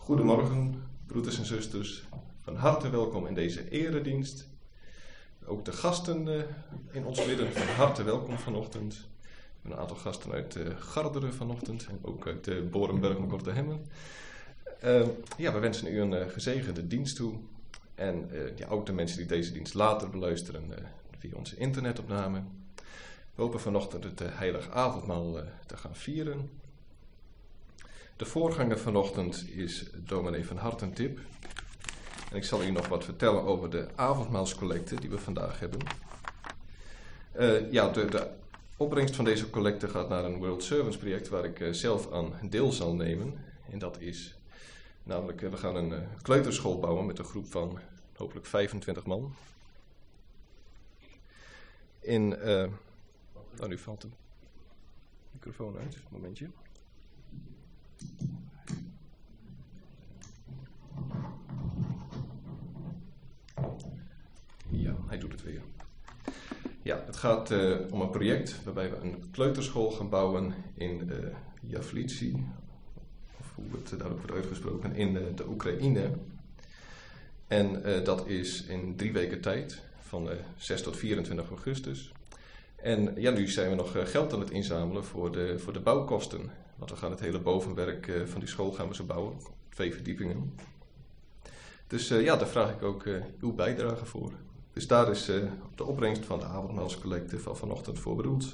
Goedemorgen, broeders en zusters. Van harte welkom in deze eredienst. Ook de gasten in ons midden, van harte welkom vanochtend. Een aantal gasten uit Garderen vanochtend en ook uit Borenberg en Kortehemmen. We wensen u een gezegende dienst toe. En ook de mensen die deze dienst later beluisteren via onze internetopname. We hopen vanochtend het heilige avondmaal te gaan vieren. De voorganger vanochtend is dominee van Hartentip. En ik zal u nog wat vertellen over de avondmaalscollecte die we vandaag hebben. De opbrengst van deze collecte gaat naar een World Servants project waar ik zelf aan deel zal nemen. En dat is namelijk, we gaan een kleuterschool bouwen met een groep van hopelijk 25 man. Nu valt de microfoon uit, een momentje. Ja, hij doet het weer. Ja, het gaat om een project waarbij we een kleuterschool gaan bouwen in Javlitsi, of hoe het daarop wordt uitgesproken, in de Oekraïne. En dat is in 3 weken tijd, van 6 tot 24 augustus. En nu zijn we nog geld aan het inzamelen voor de bouwkosten. Want we gaan het hele bovenwerk van die school gaan we zo bouwen, 2 verdiepingen. Dus daar vraag ik ook uw bijdrage voor. Dus daar is de opbrengst van de avondmaalscollecte van vanochtend voor bedoeld.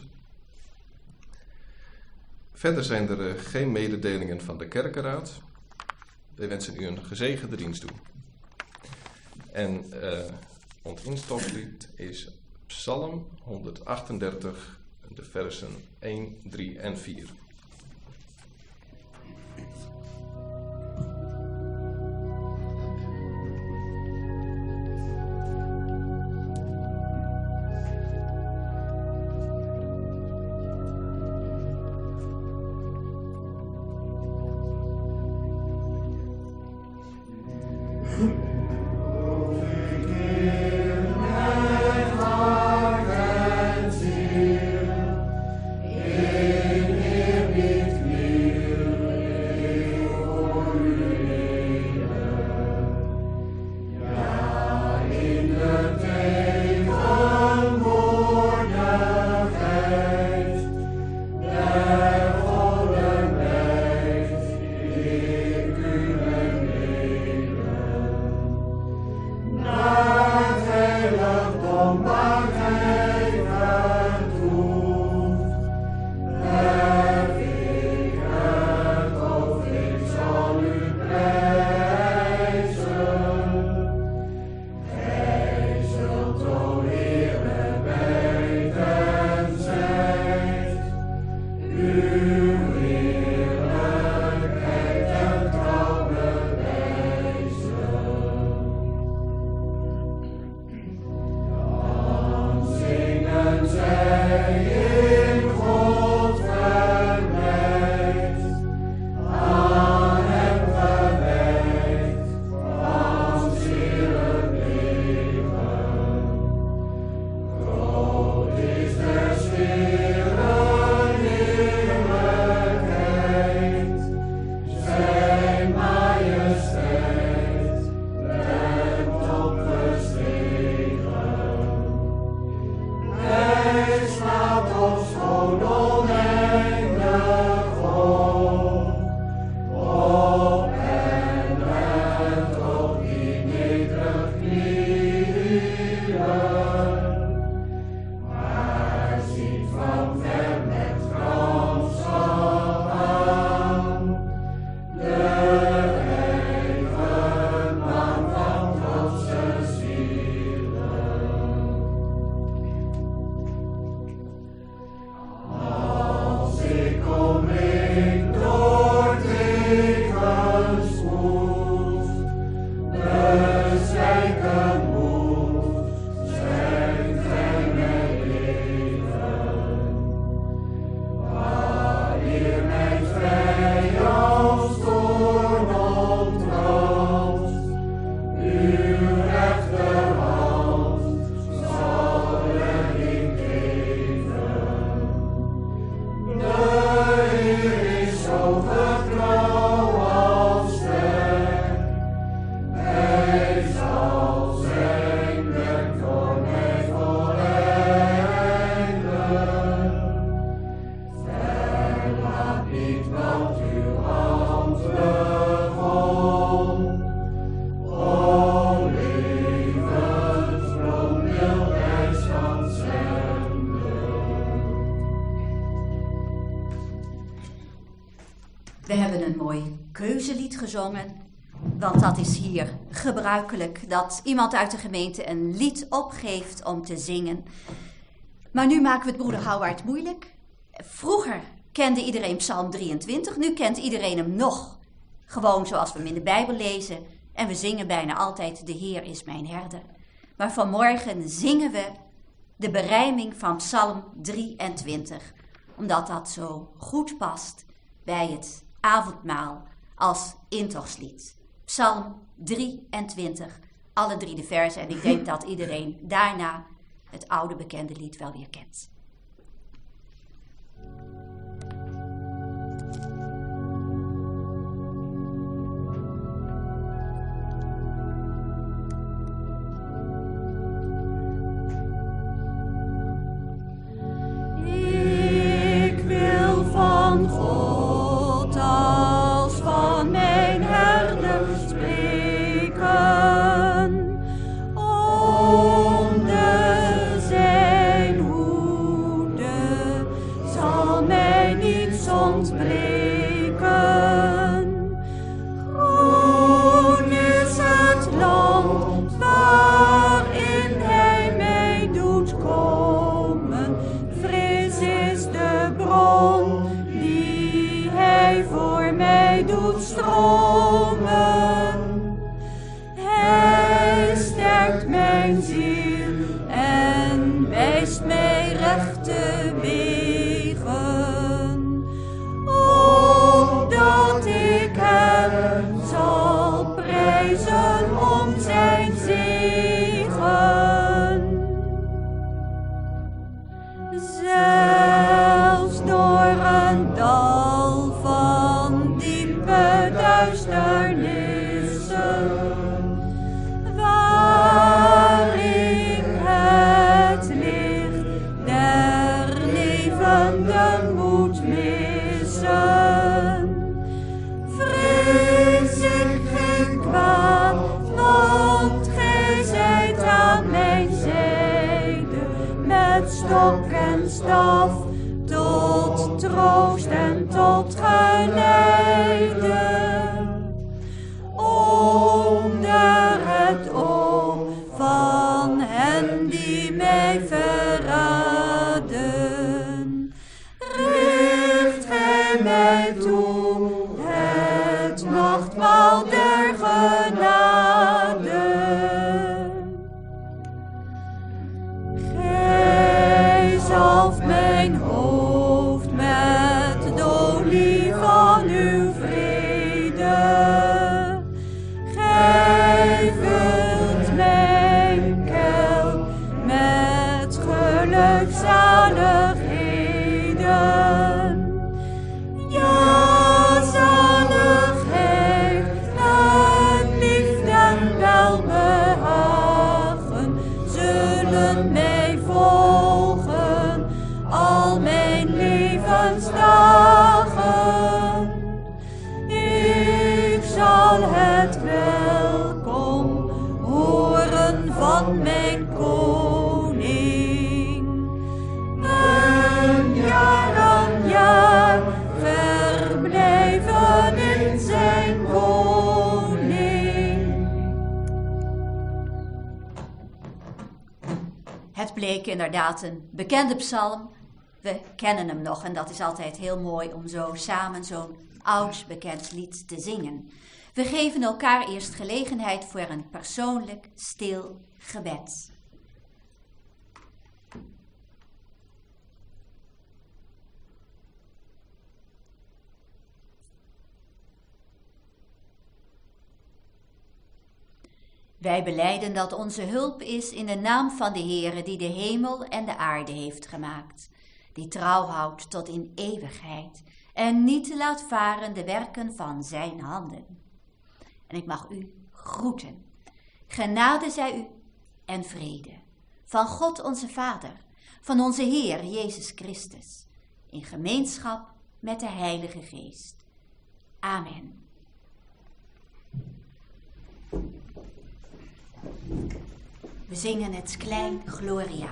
Verder zijn er geen mededelingen van de kerkenraad. Wij wensen u een gezegende dienst toe. En ons instoflied is Psalm 138, de versen 1, 3 en 4. We hebben een mooi keuzelied gezongen, want dat is hier gebruikelijk, dat iemand uit de gemeente een lied opgeeft om te zingen. Maar nu maken we het broeder Houwaard moeilijk. Vroeger kende iedereen Psalm 23, nu kent iedereen hem nog. Gewoon zoals we hem in de Bijbel lezen en we zingen bijna altijd de Heer is mijn herder. Maar vanmorgen zingen we de berijming van Psalm 23, omdat dat zo goed past bij het avondmaal als intogslied. Psalm 23, alle 3 de versen. En ik denk dat iedereen daarna het oude bekende lied wel weer kent. Ik wil van God als van mijn herder spreken, onder zijn hoede zal mij niets ontbreken. Groen is het land waarin hij mij doet komen, fris is de bron die hij voor mij doet stromen. Hij sterkt mijn ziel en wijst mij rechte wegen, opdat ik hem zal prijzen om zijn zegen. Zelfs door een dal van diepe duisternissen, waar ik het licht der levenden moet missen, vrees ik geen kwaad, want gij zijt aan mijn zijde, met stok en staf, tot troost en tot geleide. Onder het oog van hen die mij verraden, richt gij mij toe het nachtmaal der genade. Gij zalft mijn hoofd met de olie van uw vrede. Gij vult mijn kelk met gelukzaligheden. Ja, zaligheid en liefde en welbehagen zullen mij volgen al mijn levensdagen. Ik zal het welkom horen van mijn koning. En jaar aan jaar verblijven in zijn woning. Het bleek inderdaad een bekende psalm. We kennen hem nog en dat is altijd heel mooi om zo samen zo'n oud bekend lied te zingen. We geven elkaar eerst gelegenheid voor een persoonlijk stil gebed. Wij belijden dat onze hulp is in de naam van de Heere die de hemel en de aarde heeft gemaakt, die trouw houdt tot in eeuwigheid en niet laat varen de werken van zijn handen. En ik mag u groeten. Genade zij u en vrede van God onze Vader, van onze Heer Jezus Christus, in gemeenschap met de Heilige Geest. Amen. We zingen het Klein Gloria.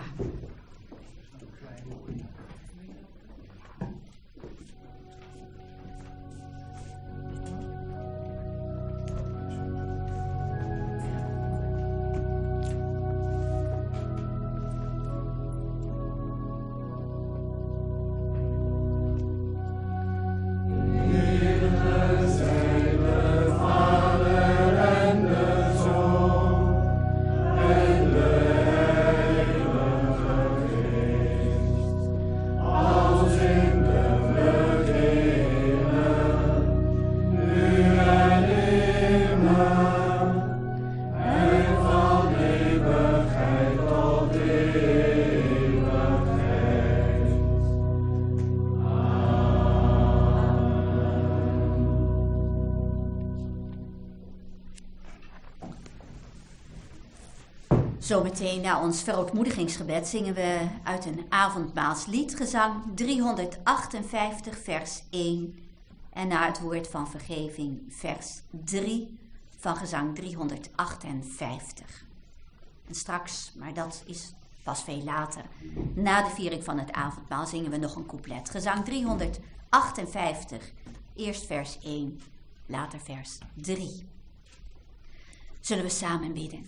Zometeen na ons verootmoedigingsgebed zingen we uit een avondmaalslied, gezang 358, vers 1. En na het woord van vergeving, vers 3 van gezang 358. En straks, maar dat is pas veel later, na de viering van het avondmaal zingen we nog een couplet. Gezang 358, eerst vers 1, later vers 3. Zullen we samen bidden.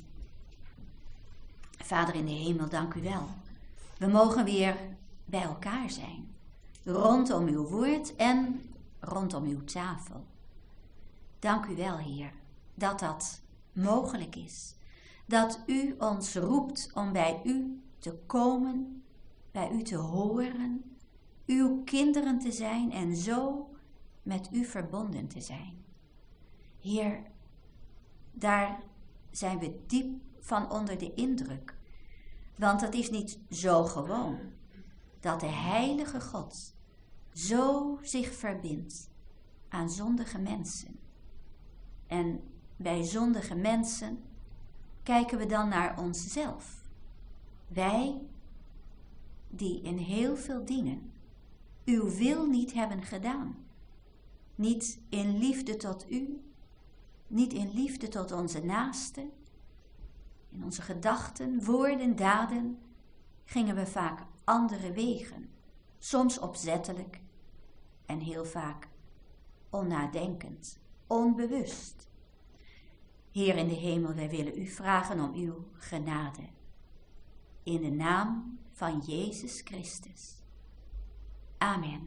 Vader in de hemel, dank u wel. We mogen weer bij elkaar zijn, rondom uw woord en rondom uw tafel. Dank u wel, Heer, dat dat mogelijk is. Dat u ons roept om bij u te komen, bij u te horen, uw kinderen te zijn en zo met u verbonden te zijn. Heer, daar zijn we diep van onder de indruk. Want het is niet zo gewoon dat de heilige God zo zich verbindt aan zondige mensen. En bij zondige mensen kijken we dan naar onszelf. Wij die in heel veel dingen uw wil niet hebben gedaan. Niet in liefde tot u, niet in liefde tot onze naasten. In onze gedachten, woorden, daden gingen we vaak andere wegen. Soms opzettelijk en heel vaak onnadenkend, onbewust. Heer in de hemel, wij willen u vragen om uw genade. In de naam van Jezus Christus. Amen.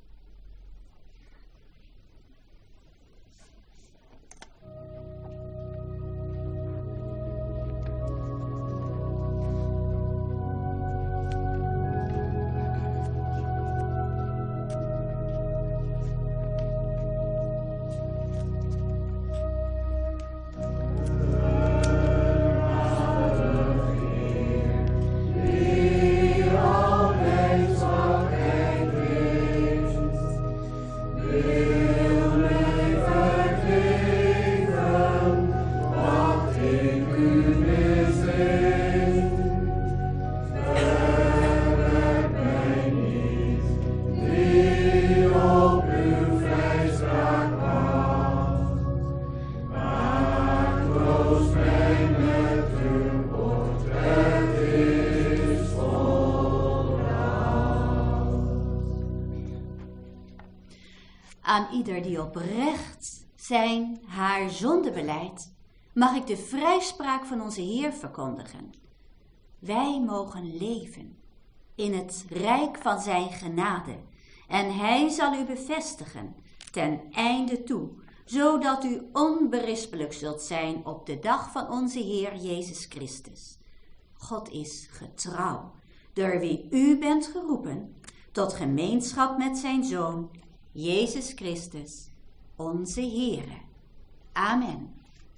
Aan ieder die oprecht haar zonde belijdt, mag ik de vrijspraak van onze Heer verkondigen. Wij mogen leven in het rijk van zijn genade en hij zal u bevestigen ten einde toe, zodat u onberispelijk zult zijn op de dag van onze Heer Jezus Christus. God is getrouw, door wie u bent geroepen tot gemeenschap met zijn Zoon, Jezus Christus, onze Heere. Amen.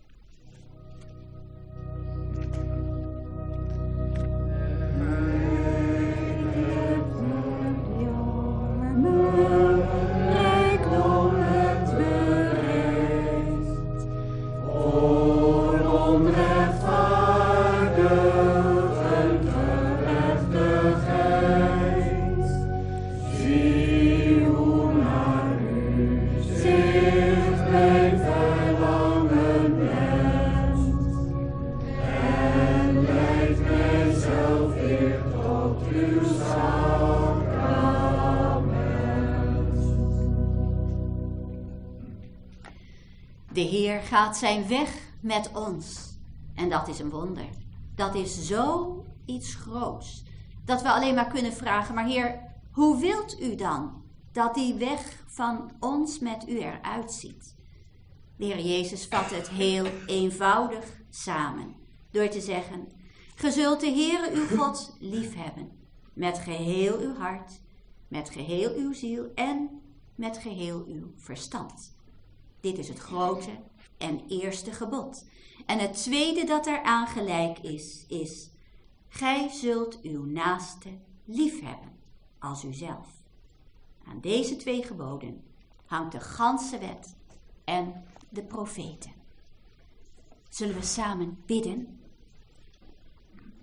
De Heer gaat zijn weg met ons. En dat is een wonder. Dat is zo iets groots. Dat we alleen maar kunnen vragen, maar Heer, hoe wilt u dan dat die weg van ons met u eruit ziet? De Heer Jezus vat het heel eenvoudig samen. Door te zeggen, ge zult de Heere uw God liefhebben. Met geheel uw hart, met geheel uw ziel en met geheel uw verstand. Dit is het grote en eerste gebod. En het tweede dat eraan gelijk is, gij zult uw naaste liefhebben als uzelf. Aan deze 2 geboden hangt de ganse wet en de profeten. Zullen we samen bidden?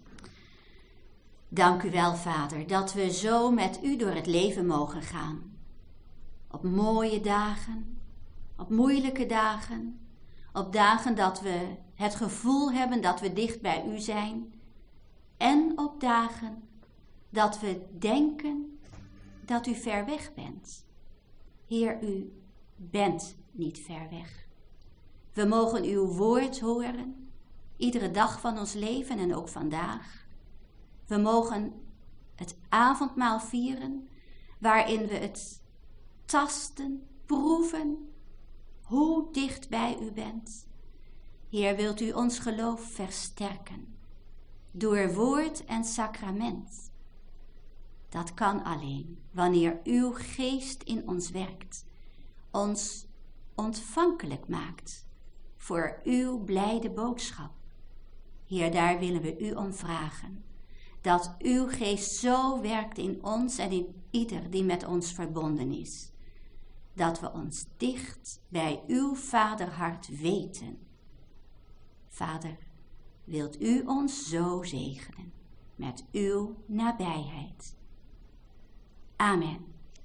Dank u wel, Vader, dat we zo met u door het leven mogen gaan. Op mooie dagen, op moeilijke dagen, op dagen dat we het gevoel hebben dat we dicht bij u zijn. En op dagen dat we denken dat u ver weg bent. Heer, u bent niet ver weg. We mogen uw woord horen, iedere dag van ons leven en ook vandaag. We mogen het avondmaal vieren, waarin we het tasten, proeven, hoe dicht bij u bent. Heer, wilt u ons geloof versterken, door woord en sacrament. Dat kan alleen wanneer uw geest in ons werkt, ons ontvankelijk maakt voor uw blijde boodschap. Heer, daar willen we u om vragen, dat uw geest zo werkt in ons en in ieder die met ons verbonden is, dat we ons dicht bij uw vaderhart weten. Vader, wilt u ons zo zegenen met uw nabijheid. Amen.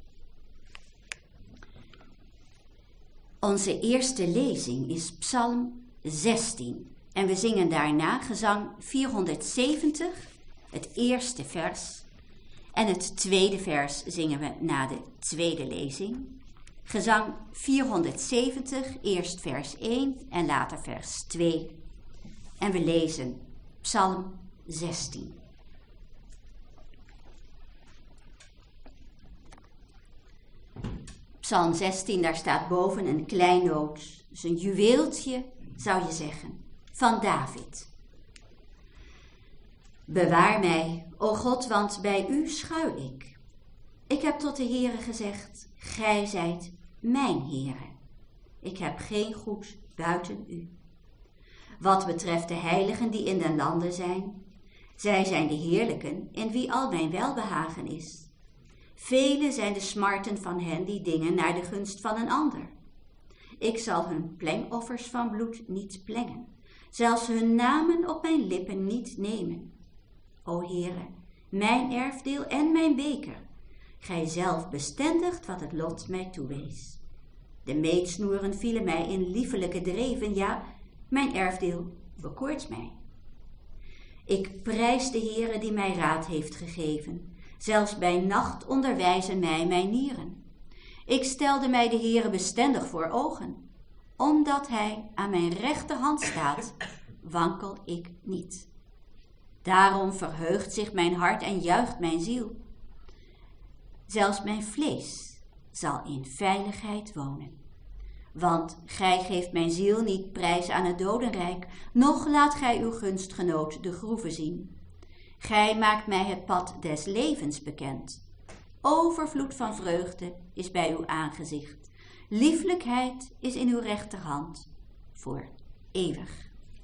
Onze eerste lezing is Psalm 16 en we zingen daarna gezang 470, het eerste vers, en het tweede vers zingen we na de tweede lezing. Gezang 470, eerst vers 1 en later vers 2. En we lezen Psalm 16. Psalm 16, daar staat boven een kleinoot, dus een juweeltje, zou je zeggen, van David. Bewaar mij, o God, want bij u schuil ik. Ik heb tot de Heere gezegd, gij zijt mijn Heere. Ik heb geen goed buiten u. Wat betreft de heiligen die in den landen zijn, zij zijn de heerlijken in wie al mijn welbehagen is. Vele zijn de smarten van hen die dingen naar de gunst van een ander. Ik zal hun plengoffers van bloed niet plengen, zelfs hun namen op mijn lippen niet nemen. O Heere, mijn erfdeel en mijn beker, gij zelf bestendigt wat het lot mij toewees. De meetsnoeren vielen mij in liefelijke dreven, ja, mijn erfdeel bekoort mij. Ik prijs de Heere die mij raad heeft gegeven. Zelfs bij nacht onderwijzen mij mijn nieren. Ik stelde mij de Heere bestendig voor ogen. Omdat hij aan mijn rechterhand staat, wankel ik niet. Daarom verheugt zich mijn hart en juicht mijn ziel. Zelfs mijn vlees zal in veiligheid wonen. Want gij geeft mijn ziel niet prijs aan het dodenrijk, noch laat gij uw gunstgenoot de groeven zien. Gij maakt mij het pad des levens bekend. Overvloed van vreugde is bij uw aangezicht. Lieflijkheid is in uw rechterhand voor eeuwig.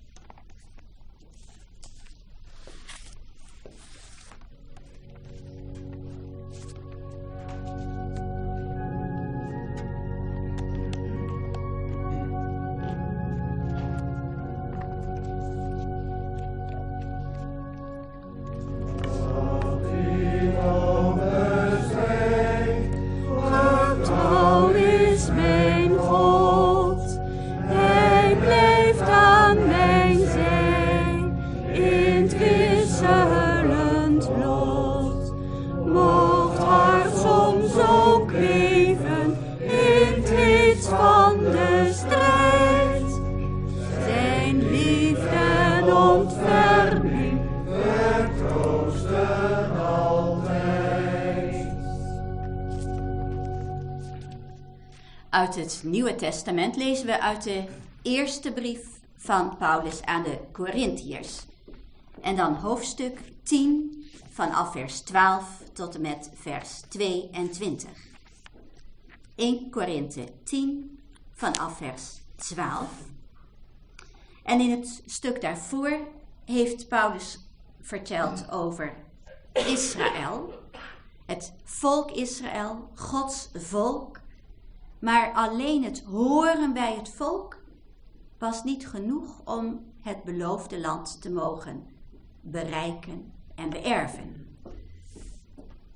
Uit het Nieuwe Testament lezen we uit de eerste brief van Paulus aan de Korintiërs. En dan hoofdstuk 10 vanaf vers 12 tot en met vers 22. 1 Korinthe 10 vanaf vers 12. En in het stuk daarvoor heeft Paulus verteld over Israël, het volk Israël, Gods volk. Maar alleen het horen bij het volk was niet genoeg om het beloofde land te mogen bereiken en beërven.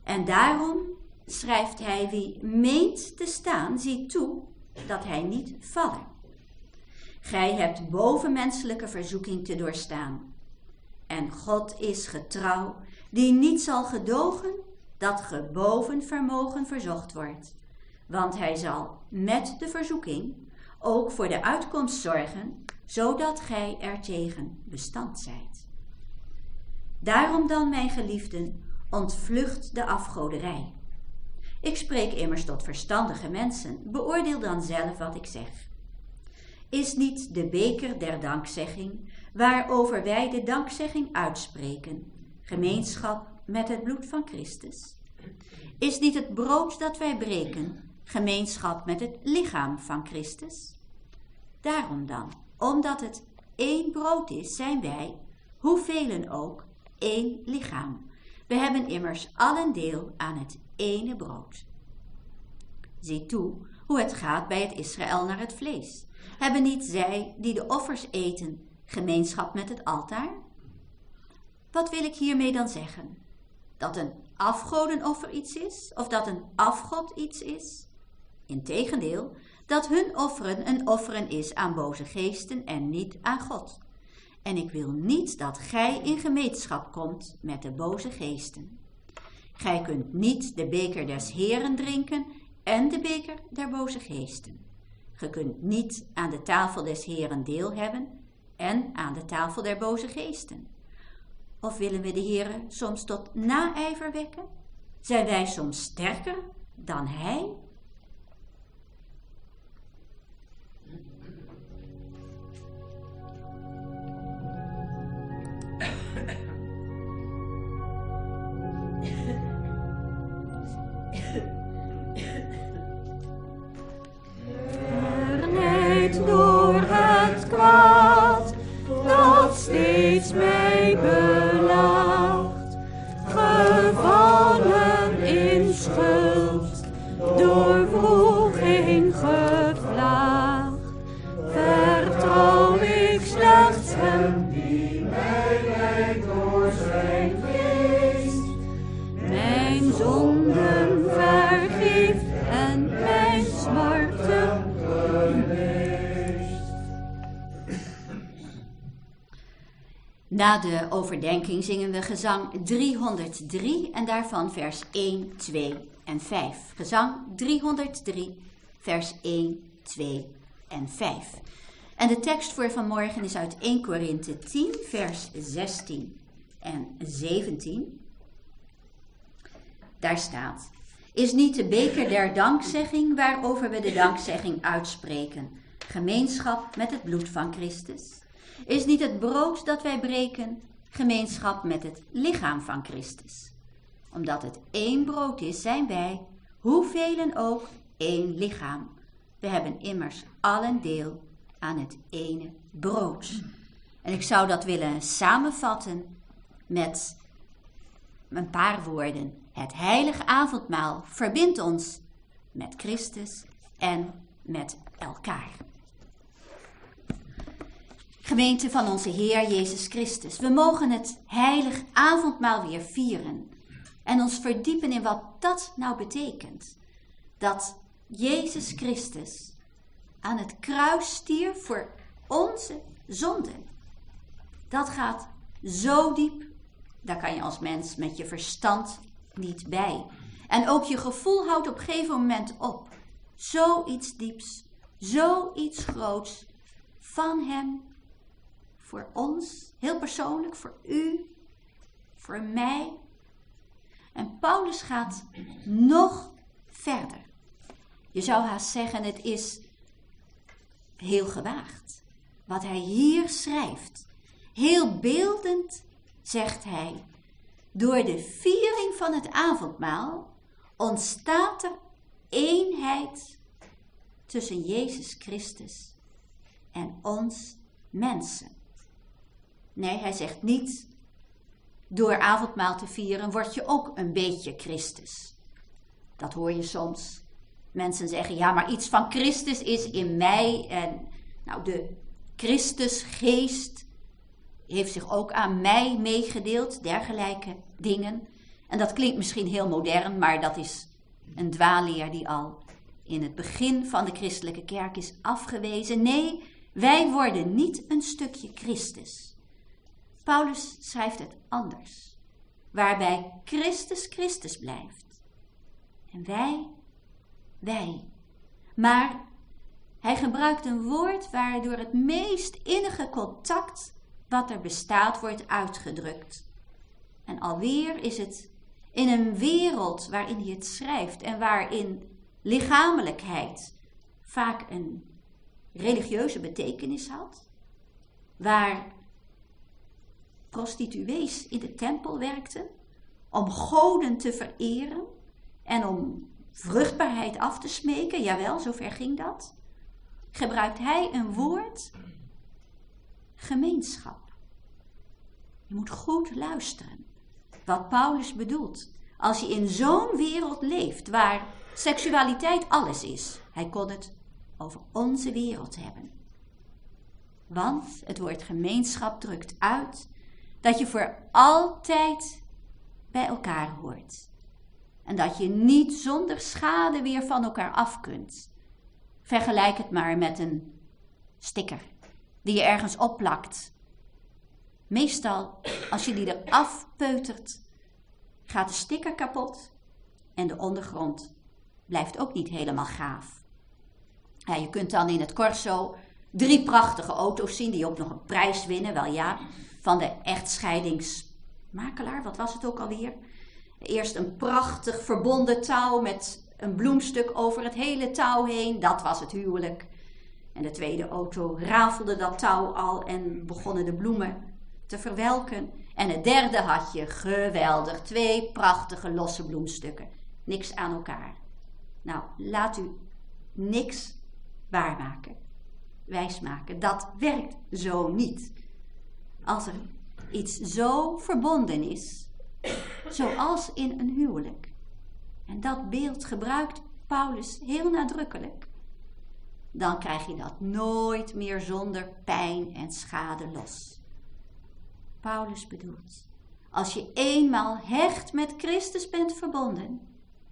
En daarom schrijft hij: wie meent te staan, ziet toe dat hij niet vallen. Gij hebt bovenmenselijke verzoeking te doorstaan. En God is getrouw, die niet zal gedogen dat ge boven vermogen verzocht wordt. Want hij zal met de verzoeking ook voor de uitkomst zorgen, zodat gij er tegen bestand zijt. Daarom dan, mijn geliefden, ontvlucht de afgoderij. Ik spreek immers tot verstandige mensen, beoordeel dan zelf wat ik zeg. Is niet de beker der dankzegging, waarover wij de dankzegging uitspreken, gemeenschap met het bloed van Christus? Is niet het brood dat wij breken, gemeenschap met het lichaam van Christus? Daarom dan, omdat het één brood is, zijn wij, hoevelen ook, één lichaam. We hebben immers allen deel aan het ene brood. Zie toe hoe het gaat bij het Israël naar het vlees. Hebben niet zij die de offers eten gemeenschap met het altaar? Wat wil ik hiermee dan zeggen? Dat een afgodenoffer iets is, of dat een afgod iets is? Integendeel, dat hun offeren een offeren is aan boze geesten en niet aan God. En ik wil niet dat gij in gemeenschap komt met de boze geesten. Gij kunt niet de beker des Heren drinken en de beker der boze geesten. Ge kunt niet aan de tafel des Heren deel hebben en aan de tafel der boze geesten. Of willen we de Heren soms tot naijver wekken? Zijn wij soms sterker dan hij? Door het kwaad dat steeds mij belaagt, gevallen in schuld, door wroeging gevlaagd, vertrouw ik slechts hem die mij leidt door zijn geest, mijn zonden vergeeft en mijn smarten Na de overdenking zingen we gezang 303 en daarvan vers 1, 2 en 5. Gezang 303, vers 1, 2 en 5. En de tekst voor vanmorgen is uit 1 Korinthe 10, vers 16 en 17. Daar staat: is niet de beker der dankzegging, waarover we de dankzegging uitspreken, gemeenschap met het bloed van Christus? Is niet het brood dat wij breken, gemeenschap met het lichaam van Christus? Omdat het één brood is, zijn wij, hoevelen ook, één lichaam. We hebben immers allen deel aan het ene brood. En ik zou dat willen samenvatten met een paar woorden. Het heilige avondmaal verbindt ons met Christus en met elkaar. Gemeente van onze Heer Jezus Christus, we mogen het heilig avondmaal weer vieren en ons verdiepen in wat dat nou betekent. Dat Jezus Christus aan het kruis stierf voor onze zonden. Dat gaat zo diep, daar kan je als mens met je verstand niet bij. En ook je gevoel houdt op een gegeven moment op. Zoiets dieps, zoiets groots van hem. Voor ons, heel persoonlijk, voor u, voor mij. En Paulus gaat nog verder. Je zou haast zeggen, het is heel gewaagd. Wat hij hier schrijft. Heel beeldend zegt hij: door de viering van het avondmaal ontstaat er eenheid tussen Jezus Christus en ons mensen. Nee, hij zegt niet, door avondmaal te vieren word je ook een beetje Christus. Dat hoor je soms. Mensen zeggen, ja, maar iets van Christus is in mij. En nou, de Christusgeest heeft zich ook aan mij meegedeeld, dergelijke dingen. En dat klinkt misschien heel modern, maar dat is een dwaalleer die al in het begin van de christelijke kerk is afgewezen. Nee, wij worden niet een stukje Christus. Paulus schrijft het anders, waarbij Christus Christus blijft. En wij. Maar hij gebruikt een woord waardoor het meest innige contact wat er bestaat wordt uitgedrukt. En alweer is het in een wereld waarin hij het schrijft en waarin lichamelijkheid vaak een religieuze betekenis had, waar prostituees in de tempel werkten om goden te vereren en om vruchtbaarheid af te smeken, jawel, zover ging dat, gebruikt hij een woord, gemeenschap. Je moet goed luisteren wat Paulus bedoelt. Als je in zo'n wereld leeft waar seksualiteit alles is, hij kon het over onze wereld hebben. Want het woord gemeenschap drukt uit dat je voor altijd bij elkaar hoort. En dat je niet zonder schade weer van elkaar af kunt. Vergelijk het maar met een sticker die je ergens opplakt. Meestal, als je die eraf peutert, gaat de sticker kapot en de ondergrond blijft ook niet helemaal gaaf. Ja, je kunt dan in het Corso 3 prachtige auto's zien die ook nog een prijs winnen, wel ja, van de echtscheidingsmakelaar, wat was het ook alweer? Eerst een prachtig verbonden touw met een bloemstuk over het hele touw heen, dat was het huwelijk. En de tweede auto rafelde dat touw al en begonnen de bloemen te verwelken. En het derde had je geweldig, 2 prachtige losse bloemstukken. Niks aan elkaar. Nou, laat u niks waarmaken, wijsmaken. Dat werkt zo niet. Als er iets zo verbonden is, zoals in een huwelijk. En dat beeld gebruikt Paulus heel nadrukkelijk. Dan krijg je dat nooit meer zonder pijn en schade los. Paulus bedoelt, als je eenmaal hecht met Christus bent verbonden,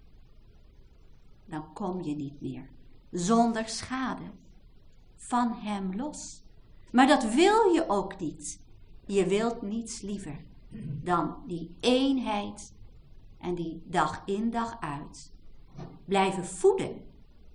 dan kom je niet meer zonder schade van hem los. Maar dat wil je ook niet. Je wilt niets liever dan die eenheid en die dag in dag uit blijven voeden.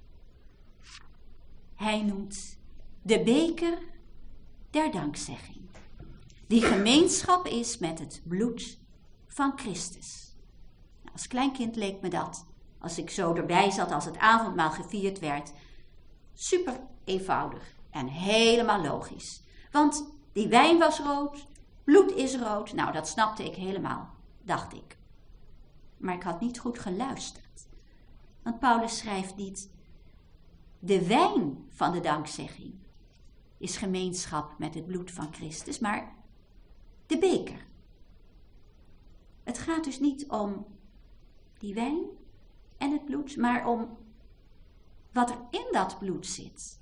Hij noemt de beker der dankzegging. Die gemeenschap is met het bloed van Christus. Als kleinkind leek me dat, als ik zo erbij zat als het avondmaal gevierd werd, super eenvoudig en helemaal logisch. Want die wijn was rood, bloed is rood, nou dat snapte ik helemaal, dacht ik. Maar ik had niet goed geluisterd. Want Paulus schrijft niet, de wijn van de dankzegging is gemeenschap met het bloed van Christus, maar de beker. Het gaat dus niet om die wijn en het bloed, maar om wat er in dat bloed zit.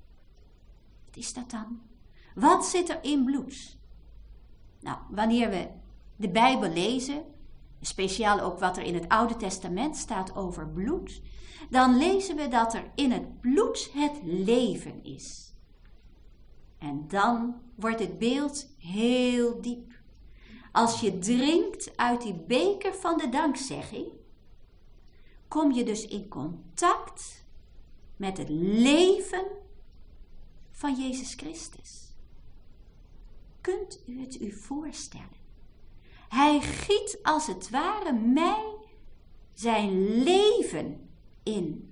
Wat is dat dan? Wat zit er in bloed? Nou, wanneer we de Bijbel lezen, speciaal ook wat er in het Oude Testament staat over bloed, dan lezen we dat er in het bloed het leven is. En dan wordt het beeld heel diep. Als je drinkt uit die beker van de dankzegging, kom je dus in contact met het leven van Jezus Christus. Kunt u het u voorstellen? Hij giet als het ware mij zijn leven in.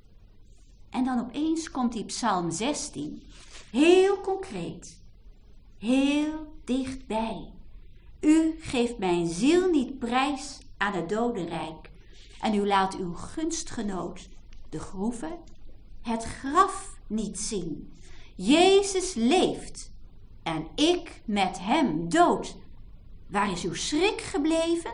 En dan opeens komt die Psalm 16, heel concreet, heel dichtbij. U geeft mijn ziel niet prijs aan het dodenrijk en u laat uw gunstgenoot, de groeve, het graf niet zien. Jezus leeft en ik met hem dood. Waar is uw schrik gebleven?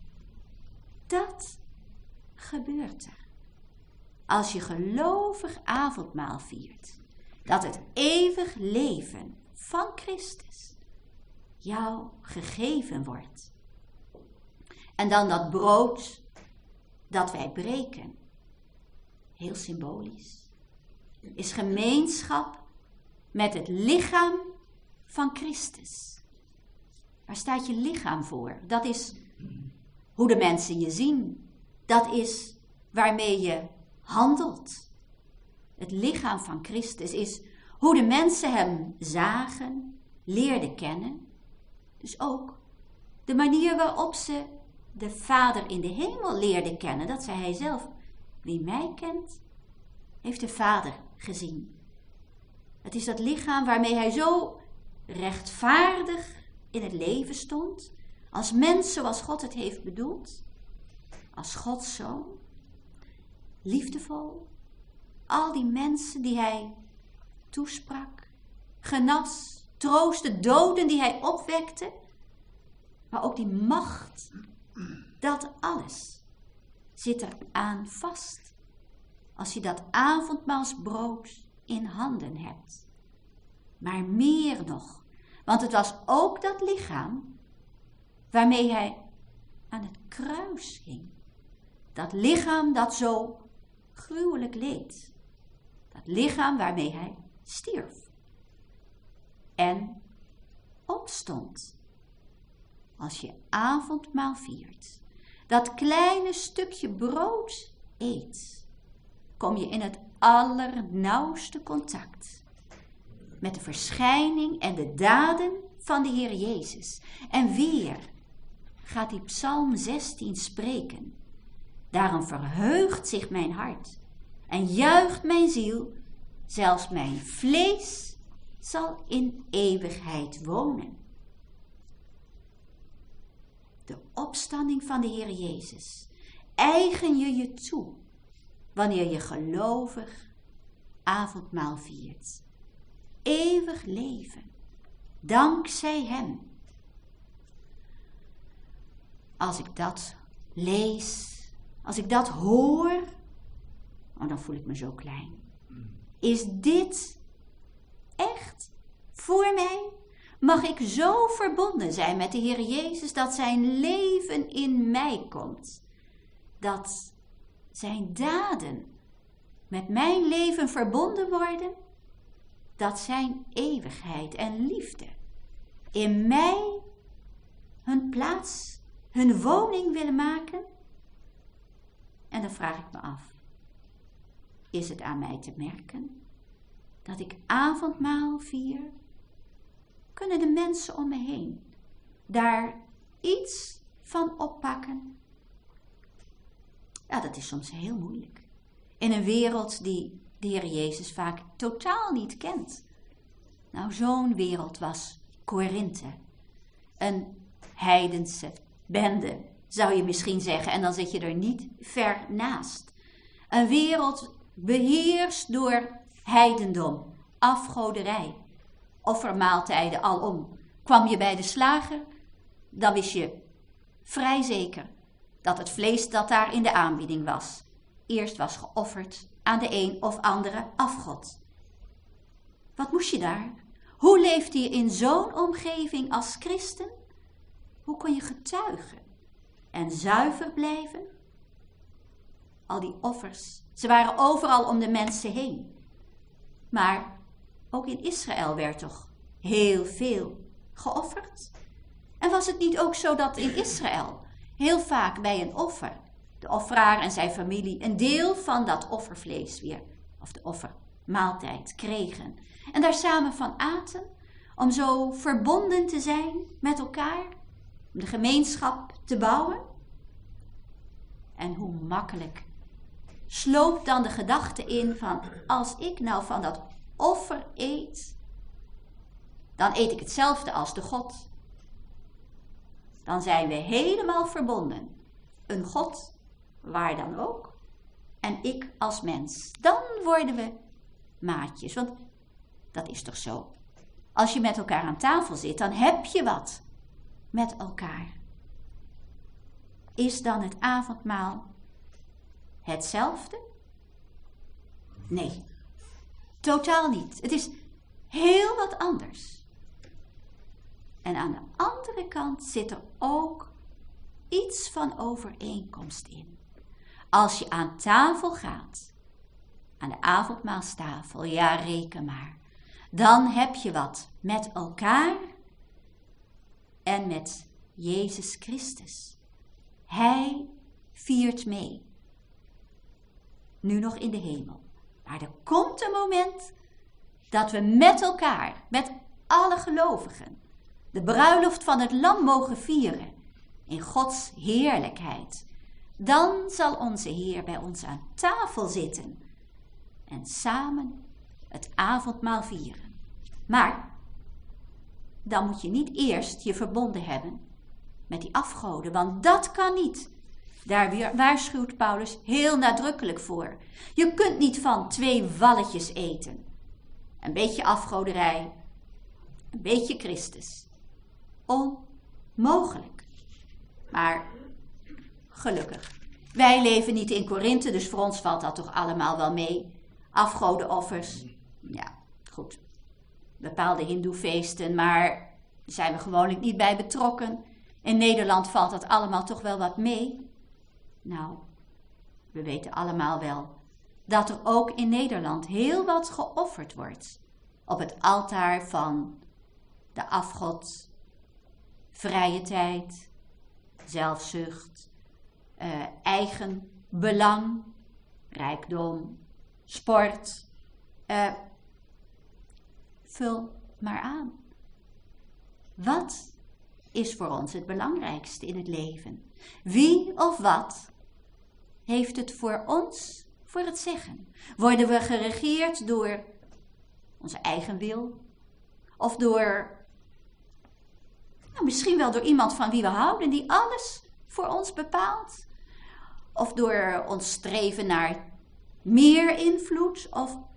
Dat gebeurt er. Als je gelovig avondmaal viert, dat het eeuwig leven van Christus jou gegeven wordt. En dan dat brood dat wij breken. Heel symbolisch. Is gemeenschap met het lichaam van Christus. Waar staat je lichaam voor? Dat is hoe de mensen je zien. Dat is waarmee je handelt. Het lichaam van Christus is hoe de mensen hem zagen, leerden kennen. Dus ook de manier waarop ze de Vader in de hemel leerden kennen. Dat zei hij zelf. Wie mij kent, heeft de Vader gezien. Het is dat lichaam waarmee hij zo rechtvaardig in het leven stond. Als mens zoals God het heeft bedoeld. Als Gods zoon. Liefdevol. Al die mensen die hij toesprak. Genas. Troostte. Doden die hij opwekte. Maar ook die macht. Dat alles zit er aan vast. Als je dat avondmaalsbrood in handen hebt. Maar meer nog. Want het was ook dat lichaam waarmee hij aan het kruis hing. Dat lichaam dat zo gruwelijk leed. Dat lichaam waarmee hij stierf. En opstond. Als je avondmaal viert, dat kleine stukje brood eet, kom je in het allernauwste contact met de verschijning en de daden van de Heer Jezus. En weer gaat die Psalm 16 spreken. Daarom verheugt zich mijn hart en juicht mijn ziel, zelfs mijn vlees zal in eeuwigheid wonen. De opstanding van de Heer Jezus eigen je toe wanneer je gelovig avondmaal viert. Eeuwig leven, dankzij hem. Als ik dat lees, als ik dat hoor, dan voel ik me zo klein. Is dit echt voor mij? Mag ik zo verbonden zijn met de Heer Jezus dat zijn leven in mij komt? Dat zijn daden met mijn leven verbonden worden? Dat zijn eeuwigheid en liefde in mij hun plaats, hun woning willen maken? En dan vraag ik me af, is het aan mij te merken dat ik avondmaal vier? Kunnen de mensen om me heen daar iets van oppakken? Ja, dat is soms heel moeilijk. In een wereld die de Heer Jezus vaak totaal niet kent. Nou, zo'n wereld was Korinthe. Een heidense bende, zou je misschien zeggen. En dan zit je er niet ver naast. Een wereld beheerst door heidendom, afgoderij, offermaaltijden alom. Kwam je bij de slager, dan wist je vrij zeker dat het vlees dat daar in de aanbieding was, eerst was geofferd aan de een of andere afgod. Wat moest je daar? Hoe leefde je in zo'n omgeving als christen? Hoe kon je getuigen en zuiver blijven? Al die offers, ze waren overal om de mensen heen. Maar ook in Israël werd toch heel veel geofferd? En was het niet ook zo dat in Israël heel vaak bij een offer de offeraar en zijn familie een deel van dat offervlees weer, of de offermaaltijd, kregen en daar samen van aten, om zo verbonden te zijn met elkaar, om de gemeenschap te bouwen? En hoe makkelijk sloopt dan de gedachte in van, als ik nou van dat offer eet, dan eet ik hetzelfde als de God. Dan zijn we helemaal verbonden. Een God, waar dan ook, en ik als mens. Dan worden we maatjes, want dat is toch zo. Als je met elkaar aan tafel zit, dan heb je wat met elkaar. Is dan het avondmaal hetzelfde? Nee, totaal niet. Het is heel wat anders. En aan de andere kant zit er ook iets van overeenkomst in. Als je aan tafel gaat, aan de avondmaalstafel, ja, reken maar, dan heb je wat met elkaar en met Jezus Christus. Hij viert mee. Nu nog in de hemel. Maar er komt een moment dat we met elkaar, met alle gelovigen, de bruiloft van het lam mogen vieren in Gods heerlijkheid. Dan zal onze Heer bij ons aan tafel zitten en samen het avondmaal vieren. Maar dan moet je niet eerst je verbonden hebben met die afgoden, want dat kan niet. Daar waarschuwt Paulus heel nadrukkelijk voor. Je kunt niet van 2 walletjes eten. Een beetje afgoderij, een beetje Christus. Onmogelijk. Maar gelukkig. Wij leven niet in Korinthe, dus voor ons valt dat toch allemaal wel mee. Afgodenoffers, ja, goed. Bepaalde hindoefeesten, maar zijn we gewoonlijk niet bij betrokken. In Nederland valt dat allemaal toch wel wat mee. Nou, we weten allemaal wel dat er ook in Nederland heel wat geofferd wordt op het altaar van de afgod, vrije tijd, zelfzucht, eigen belang, rijkdom, sport. Vul maar aan. Wat is voor ons het belangrijkste in het leven? Wie of wat heeft het voor ons voor het zeggen? Worden we geregeerd door onze eigen wil? Of door, nou, misschien wel door iemand van wie we houden, die alles voor ons bepaalt? Of door ons streven naar meer invloed?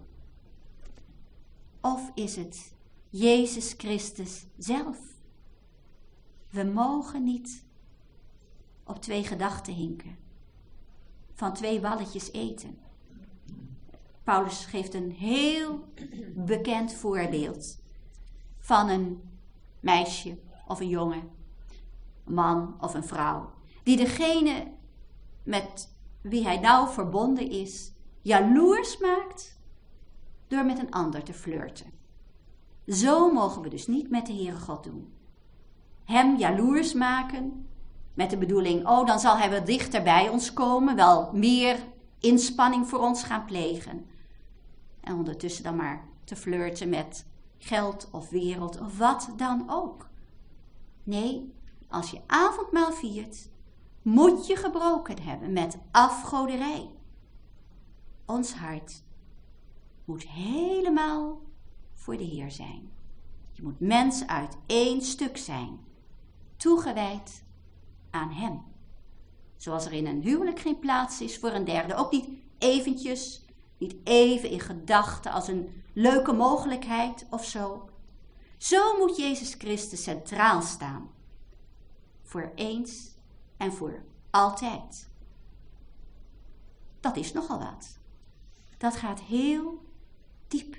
Of is het Jezus Christus zelf? We mogen niet op 2 gedachten hinken, van 2 walletjes eten. Paulus geeft een heel bekend voorbeeld van een meisje of een jongen, een man of een vrouw, die degene met wie hij nauw verbonden is, jaloers maakt door met een ander te flirten. Zo mogen we dus niet met de Heere God doen. Hem jaloers maken met de bedoeling, dan zal hij wel dichter bij ons komen, wel meer inspanning voor ons gaan plegen. En ondertussen dan maar te flirten met geld of wereld of wat dan ook. Nee, als je avondmaal viert, moet je gebroken hebben met afgoderij. Ons hart moet helemaal voor de Heer zijn. Je moet mens uit 1 stuk zijn, toegewijd aan Hem. Zoals er in een huwelijk geen plaats is voor een derde. Ook niet eventjes, niet even in gedachten als een leuke mogelijkheid of zo. Zo moet Jezus Christus centraal staan. Voor eens en voor altijd. Dat is nogal wat. Dat gaat heel diep.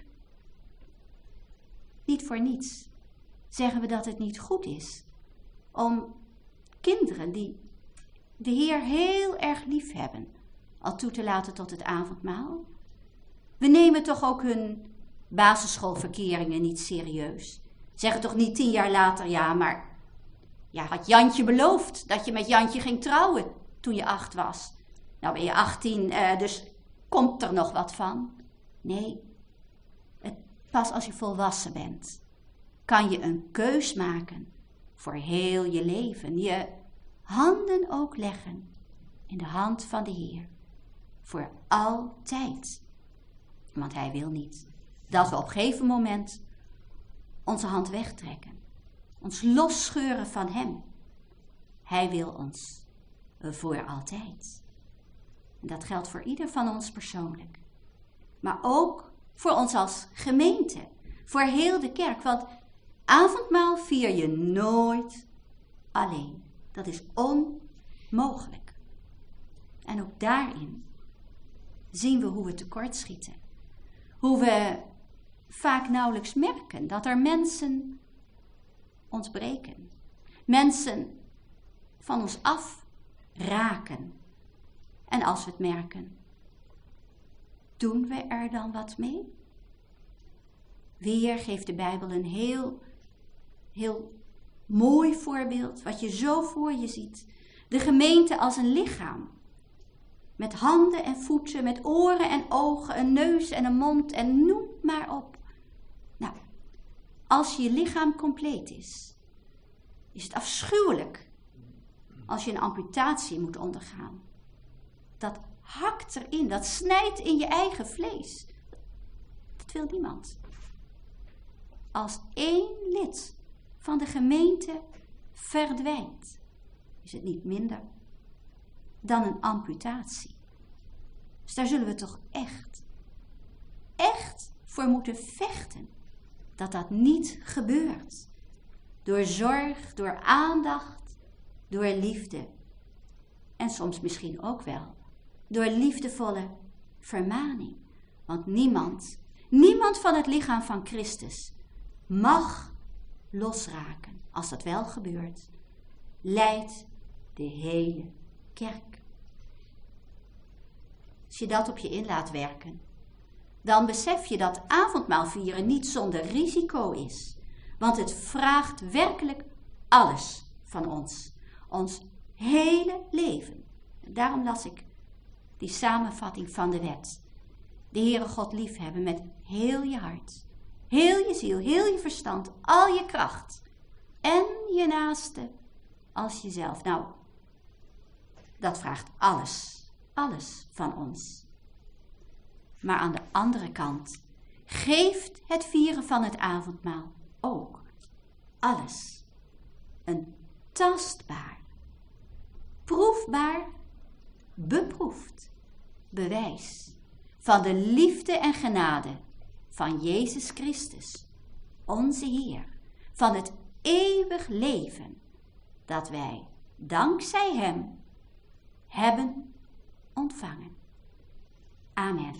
Niet voor niets zeggen we dat het niet goed is om kinderen die de Heer heel erg lief hebben al toe te laten tot het avondmaal. We nemen toch ook hun basisschoolverkeringen niet serieus. Zeggen toch niet 10 jaar later, ja, maar ja, had Jantje beloofd dat je met Jantje ging trouwen toen je 8 was. Nou ben je 18, dus komt er nog wat van? Nee, pas als je volwassen bent, kan je een keus maken voor heel je leven. Je handen ook leggen in de hand van de Heer. Voor altijd. Want Hij wil niet dat we op een gegeven moment onze hand wegtrekken. Ons losscheuren van Hem. Hij wil ons voor altijd. En dat geldt voor ieder van ons persoonlijk. Maar ook voor ons als gemeente. Voor heel de kerk. Want avondmaal vier je nooit alleen. Dat is onmogelijk. En ook daarin zien we hoe we tekortschieten. Hoe we vaak nauwelijks merken dat er mensen ons breken. Mensen van ons af raken. En als we het merken, doen we er dan wat mee? Weer geeft de Bijbel een heel mooi voorbeeld, wat je zo voor je ziet. De gemeente als een lichaam. Met handen en voeten, met oren en ogen, een neus en een mond en noem maar op. Nou, als je lichaam compleet is het afschuwelijk als je een amputatie moet ondergaan. Dat hakt erin, dat snijdt in je eigen vlees. Dat wil niemand. Als één lid van de gemeente verdwijnt, is het niet minder dan een amputatie. Dus daar zullen we toch echt voor moeten vechten, dat dat niet gebeurt. Door zorg, door aandacht, door liefde. En soms misschien ook wel door liefdevolle vermaning. Want niemand van het lichaam van Christus mag losraken. Als dat wel gebeurt, leidt de hele kerk. Als je dat op je in laat werken, dan besef je dat avondmaal vieren niet zonder risico is. Want het vraagt werkelijk alles van ons. Ons hele leven. Daarom las ik die samenvatting van de wet. De Heere God liefhebben met heel je hart, heel je ziel, heel je verstand, al je kracht. En je naaste als jezelf. Nou, dat vraagt alles van ons. Maar aan de andere kant geeft het vieren van het avondmaal ook alles. Een tastbaar, proefbaar, beproefd bewijs van de liefde en genade van Jezus Christus, onze Heer, van het eeuwig leven dat wij dankzij Hem hebben ontvangen. Amen.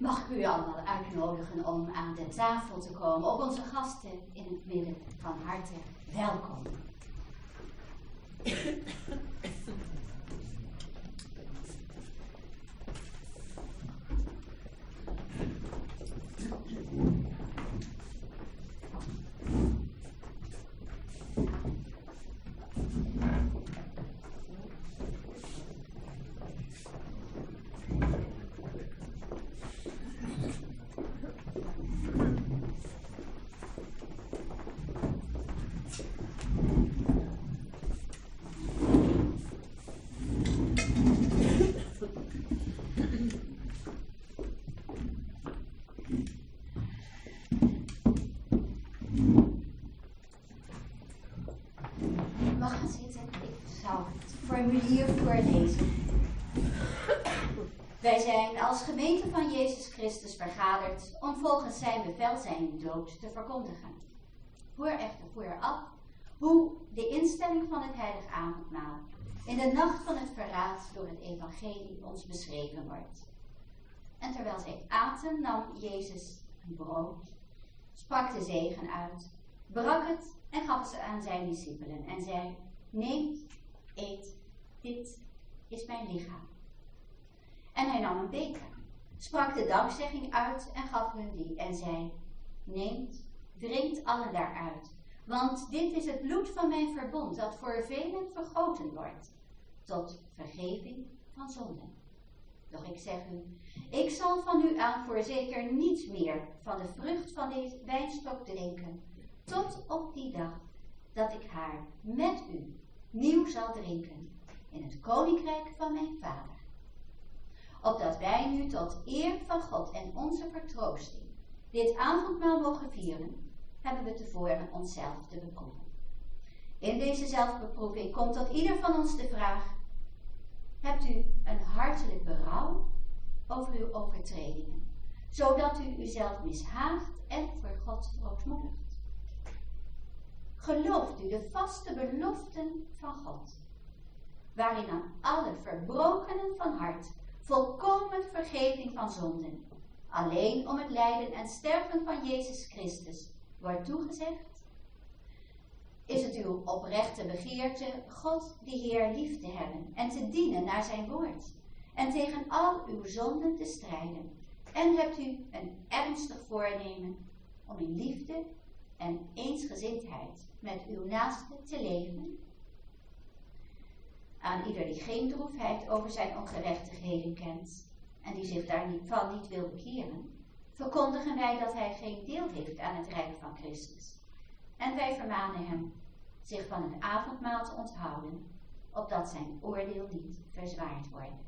Mag ik u allemaal uitnodigen om aan de tafel te komen. Ook onze gasten in het midden, van harte welkom. Mag gaan zitten. Ik zou het formulier voorlezen. Wij zijn als gemeente van Jezus Christus vergaderd om volgens zijn bevel zijn dood te verkondigen. Hoor echter vooraf hoe de instelling van het heilige avondmaal in de nacht van het verraad door het evangelie ons beschreven wordt. En terwijl zij aten, nam Jezus een brood, sprak de zegen uit, brak het en gaf het aan zijn discipelen en zei: neemt, eet, dit is mijn lichaam. En hij nam een beker, sprak de dankzegging uit en gaf hun die en zei: neemt, drinkt allen daaruit, want dit is het bloed van mijn verbond dat voor velen vergoten wordt, tot vergeving van zonden. Doch ik zeg u, ik zal van nu aan voorzeker niet meer van de vrucht van deze wijnstok drinken, tot op die dag dat ik haar met u nieuw zal drinken in het koninkrijk van mijn Vader. Opdat wij nu tot eer van God en onze vertroosting dit avondmaal mogen vieren, hebben we tevoren onszelf te beproeven. In deze zelfbeproeving komt tot ieder van ons de vraag: hebt u een hartelijk berouw over uw overtredingen, zodat u uzelf mishaagt en voor God verootmoedigt? Gelooft u de vaste beloften van God, waarin aan alle verbrokenen van hart volkomen vergeving van zonden, alleen om het lijden en sterven van Jezus Christus, wordt toegezegd? Is het uw oprechte begeerte God de Heer lief te hebben en te dienen naar zijn woord en tegen al uw zonden te strijden? En hebt u een ernstig voornemen om in liefde en eensgezindheid met uw naaste te leven? Aan ieder die geen droefheid over zijn ongerechtigheden kent en die zich daarvan niet wil bekeren, verkondigen wij dat hij geen deel heeft aan het rijk van Christus. En wij vermanen hem zich van het avondmaal te onthouden, opdat zijn oordeel niet verzwaard wordt.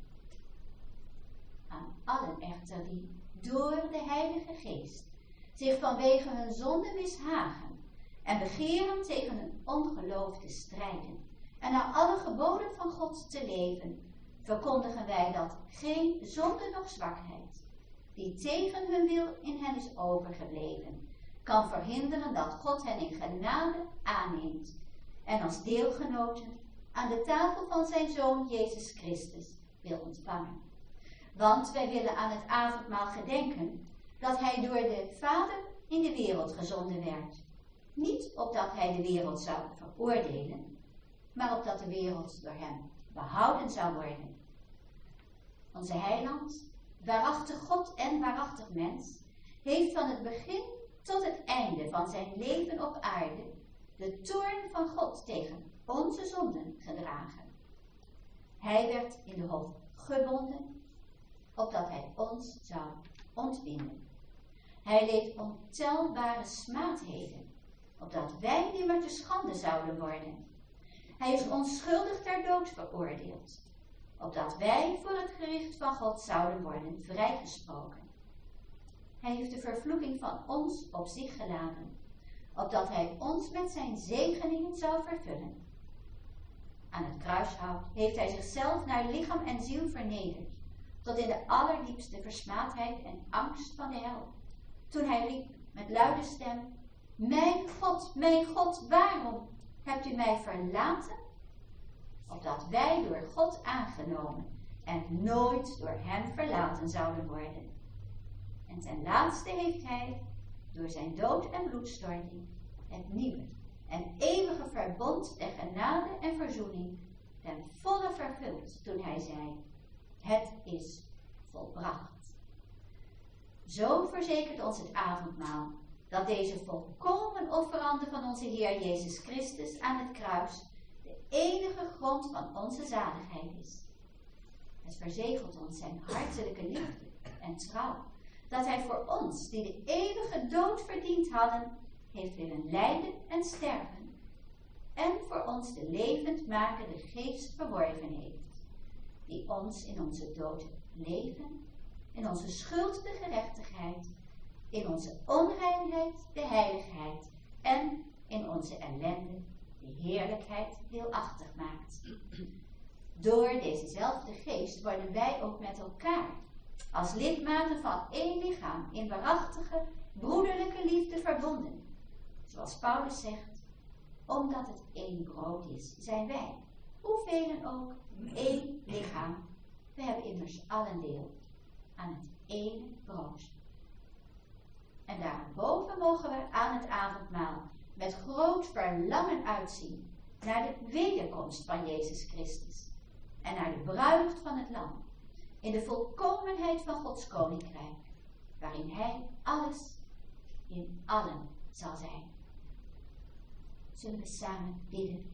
Aan allen echter die door de Heilige Geest zich vanwege hun zonde mishagen en begeren tegen hun ongeloof te strijden en naar alle geboden van God te leven, verkondigen wij dat geen zonde noch zwakheid, die tegen hun wil in hen is overgebleven, kan verhinderen dat God hen in genade aanneemt en als deelgenoten aan de tafel van zijn Zoon Jezus Christus wil ontvangen. Want wij willen aan het avondmaal gedenken dat hij door de Vader in de wereld gezonden werd. Niet opdat hij de wereld zou veroordelen, maar opdat de wereld door hem behouden zou worden. Onze heiland, waarachtig God en waarachtig mens, heeft van het begin tot het einde van zijn leven op aarde de toorn van God tegen onze zonden gedragen. Hij werd in de hof gebonden, opdat hij ons zou ontwinnen. Hij leed ontelbare smaadheden, opdat wij nimmer te schande zouden worden. Hij is onschuldig ter dood veroordeeld, opdat wij voor het gericht van God zouden worden vrijgesproken. Hij heeft de vervloeking van ons op zich geladen, opdat hij ons met zijn zegeningen zou vervullen. Aan het kruishout heeft hij zichzelf naar lichaam en ziel vernederd, tot in de allerdiepste versmaadheid en angst van de hel, toen hij riep met luide stem: mijn God, waarom hebt u mij verlaten? Opdat wij door God aangenomen en nooit door hem verlaten zouden worden. En ten laatste heeft hij, door zijn dood en bloedstorting, het nieuwe en eeuwige verbond der genade en verzoening ten volle vervuld toen hij zei, het is volbracht. Zo verzekert ons het avondmaal dat deze volkomen offerande van onze Heer Jezus Christus aan het kruis de enige grond van onze zaligheid is. Het verzegelt ons zijn hartelijke liefde en trouw, dat hij voor ons, die de eeuwige dood verdiend hadden, heeft willen lijden en sterven, en voor ons de levendmakende geest verworven heeft, die ons in onze dood leven, in onze schuld de gerechtigheid, in onze onreinheid de heiligheid en in onze ellende de heerlijkheid deelachtig maakt. Door dezezelfde geest worden wij ook met elkaar, als lidmaten van één lichaam, in waarachtige, broederlijke liefde verbonden. Zoals Paulus zegt, omdat het één brood is, zijn wij, hoevelen ook, één lichaam. We hebben immers allen deel aan het ene brood. En daarboven mogen we aan het avondmaal met groot verlangen uitzien naar de wederkomst van Jezus Christus en naar de bruiloft van het Lam, in de volkomenheid van Gods koninkrijk, waarin hij alles in allen zal zijn. Zullen we samen bidden?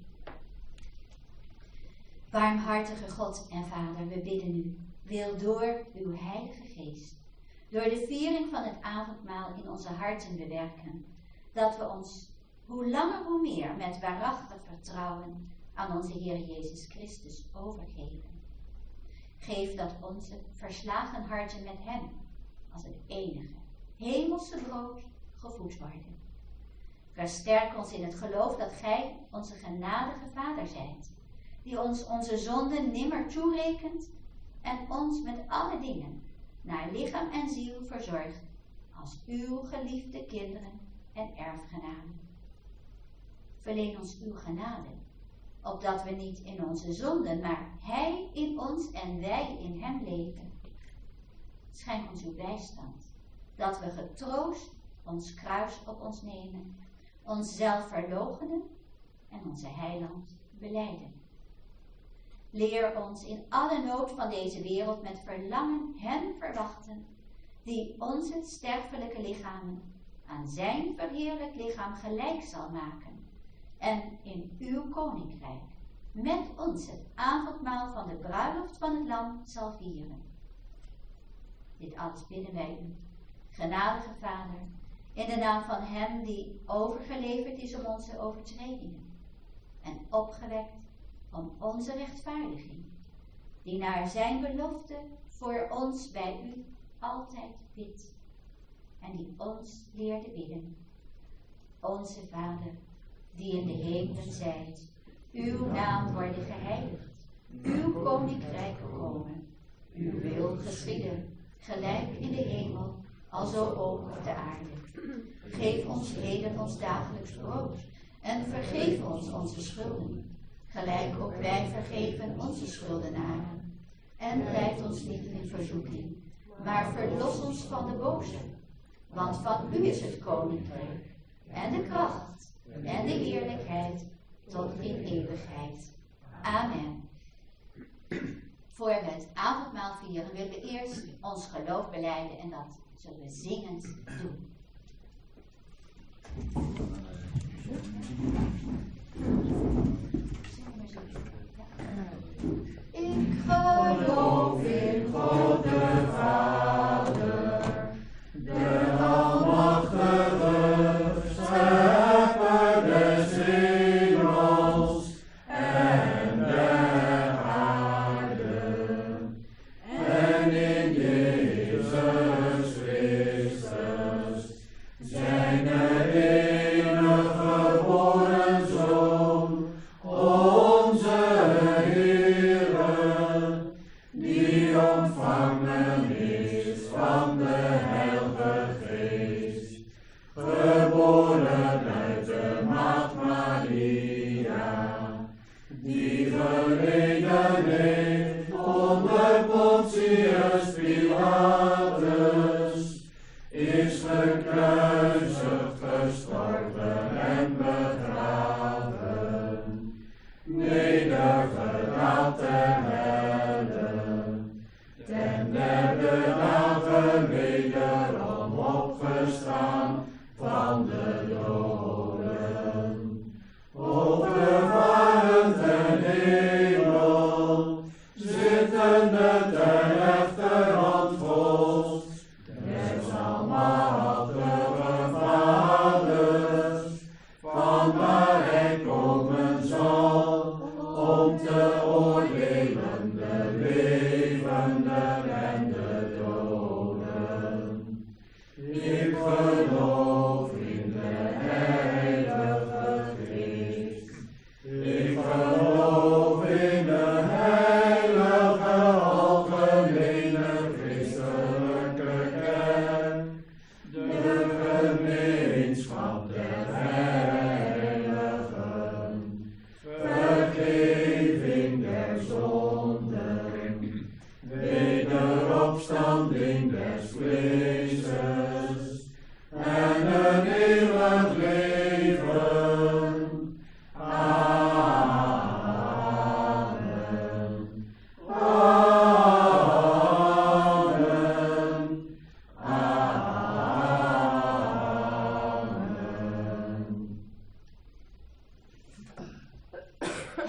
Barmhartige God en Vader, we bidden u, wil door uw Heilige Geest, door de viering van het avondmaal in onze harten bewerken, dat we ons hoe langer hoe meer met waarachtig vertrouwen aan onze Heer Jezus Christus overgeven. Geef dat onze verslagen harten met hem, als het enige, hemelse brood, gevoed worden. Versterk ons in het geloof dat gij onze genadige Vader zijt, die ons onze zonden nimmer toerekent en ons met alle dingen naar lichaam en ziel verzorgt als uw geliefde kinderen en erfgenamen. Verleen ons uw genade, opdat we niet in onze zonden, maar hij in ons en wij in hem leven. Schenk ons uw bijstand, dat we getroost ons kruis op ons nemen, onszelf verloochenen en onze heiland belijden. Leer ons in alle nood van deze wereld met verlangen hen verwachten, die onze sterfelijke lichamen aan zijn verheerlijk lichaam gelijk zal maken, en in uw koninkrijk met ons het avondmaal van de bruiloft van het Lam zal vieren. Dit alles bidden wij u, genadige Vader, in de naam van hem die overgeleverd is om onze overtredingen en opgewekt om onze rechtvaardiging, die naar zijn belofte voor ons bij u altijd bidt en die ons leerde bidden. Onze Vader, die in de hemelen zijt, uw naam worden geheiligd, uw koninkrijk komen, uw wil geschieden, gelijk in de hemel, alzo ook op de aarde. Geef ons heden ons dagelijks brood en vergeef ons onze schulden, gelijk ook wij vergeven onze schuldenaren. En leid ons niet in verzoeking, maar verlos ons van de boze. Want van u is het koninkrijk en de kracht en de heerlijkheid tot in eeuwigheid. Amen. Voor we het avondmaal vieren, willen we eerst ons geloof belijden en dat zullen we zingend doen. Ik geloof in God de Vader, de Almachtige, Schepper des hemels en der aarde, en in Jezus Christus, zijn enige geboren Zoon, onze Heere, die ontvangen is van de Heilige Geest, geboren uit de Maagd Maria, die geleden heeft onder Pontius Pilatus,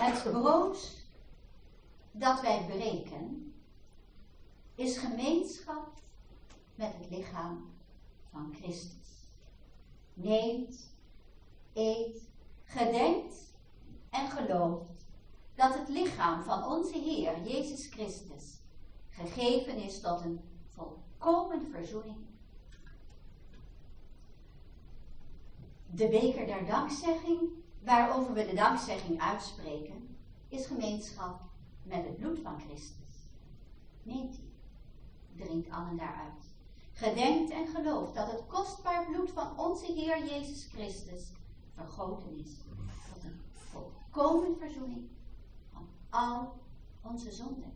Het brood dat wij breken is gemeenschap met het lichaam van Christus. Neemt, eet, gedenkt en gelooft dat het lichaam van onze Heer Jezus Christus gegeven is tot een volkomen verzoening. De beker der dankzegging, waarover we de dankzegging uitspreken, is gemeenschap met het bloed van Christus. Neemt die, drinkt allen daaruit. Gedenkt en gelooft dat het kostbaar bloed van onze Heer Jezus Christus vergoten is tot een volkomen verzoening van al onze zonden.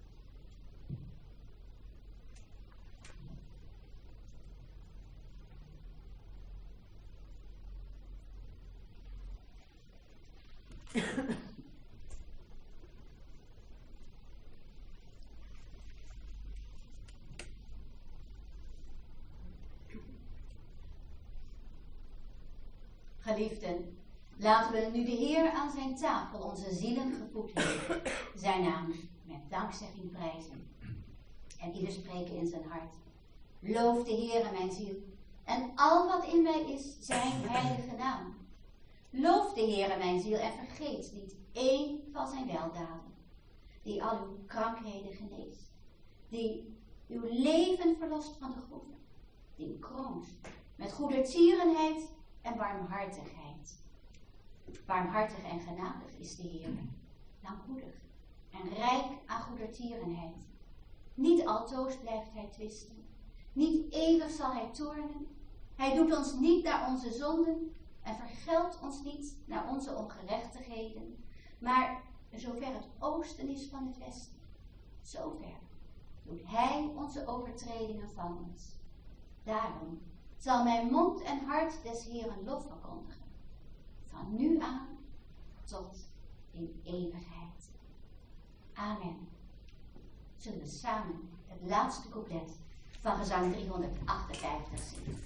Geliefden, laten we nu de Heer aan zijn tafel onze zielen gevoed hebben, zijn naam met dankzegging prijzen. En ieder spreken in zijn hart. Loof de Heer, mijn ziel, en al wat in mij is, zijn heilige naam. Loof de Heer, mijn ziel, en vergeet niet één van zijn weldaden, die al uw krankheden geneest, die uw leven verlost van de groeven, die u kroont met goedertierenheid en barmhartigheid. Barmhartig en genadig is de Heer, langmoedig en rijk aan goedertierenheid. Niet altoos blijft hij twisten, niet eeuwig zal hij toornen. Hij doet ons niet naar onze zonden en vergeldt ons niet naar onze ongerechtigheden, maar zover het oosten is van het westen, zover doet hij onze overtredingen van ons. Daarom zal mijn mond en hart des Heeren lof verkondigen, van nu aan tot in eeuwigheid. Amen. Zullen we samen het laatste couplet van gezang 358 zingen.